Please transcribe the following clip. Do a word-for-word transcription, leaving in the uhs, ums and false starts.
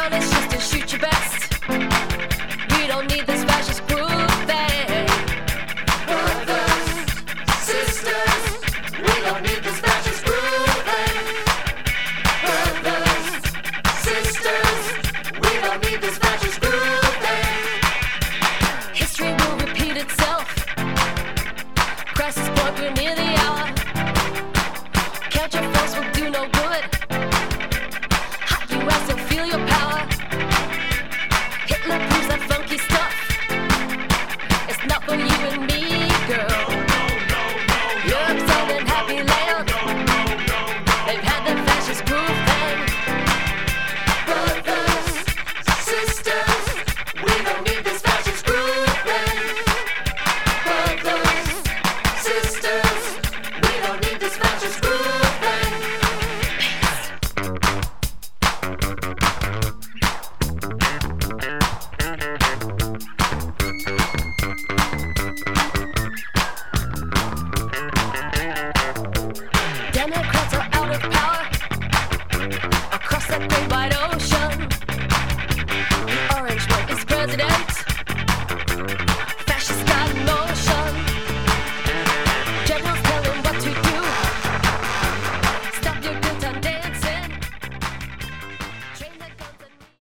Let's just to shoot your best. We don't need this fascist grooving. Brothers, sisters, we don't need this fascist grooving. Brothers, sisters, we don't need this